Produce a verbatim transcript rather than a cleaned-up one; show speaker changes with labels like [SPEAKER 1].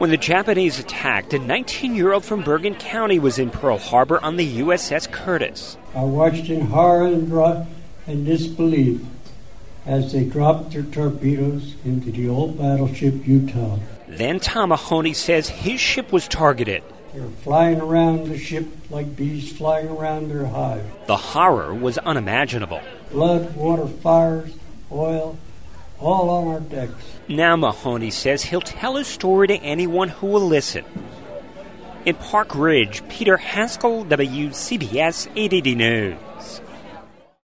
[SPEAKER 1] When the Japanese attacked, a nineteen-year-old from Bergen County was in Pearl Harbor on the U S S Curtis.
[SPEAKER 2] I watched in horror and, dro- and disbelief as they dropped their torpedoes into the old battleship Utah.
[SPEAKER 1] Then Tom Mahoney says his ship was targeted.
[SPEAKER 2] They were flying around the ship like bees flying around their hive.
[SPEAKER 1] The horror was unimaginable.
[SPEAKER 2] Blood, water, fires, oil, all on our decks.
[SPEAKER 1] Now Mahoney says he'll tell his story to anyone who will listen. In Park Ridge, Peter Haskell, W C B S eight eighty News.